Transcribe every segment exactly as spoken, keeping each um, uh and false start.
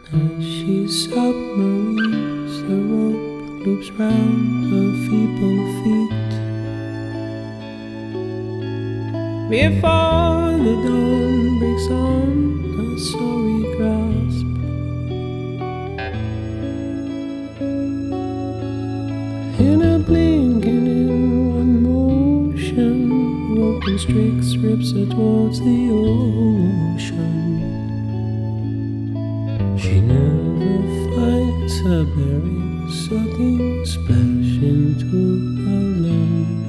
As she submarines, the rope loops round her feeble feet. Before the dawn breaks on her sorry grasp, in a blinking in one motion, rope constricts, rips her towards the ocean. She never finds her bearings, sucking splash into her lungs.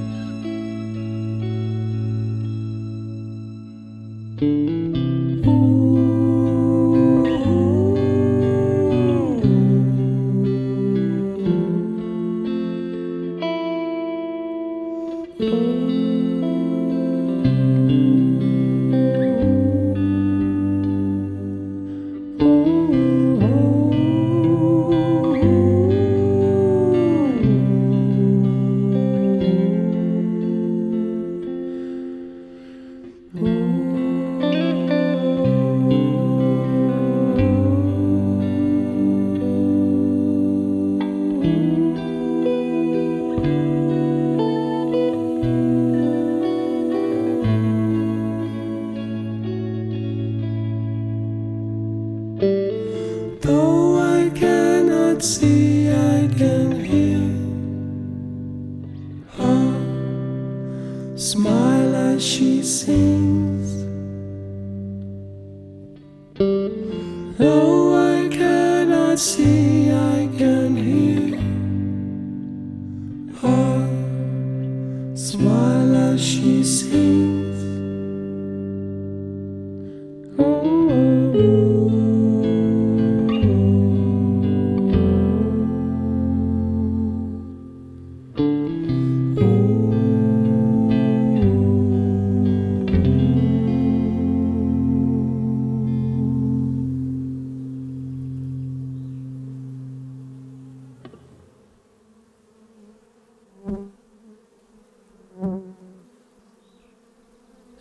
Though I cannot see, I can hear her smile as she sings. Though I cannot see, I can hear her smile as she sings. Oh, oh, oh.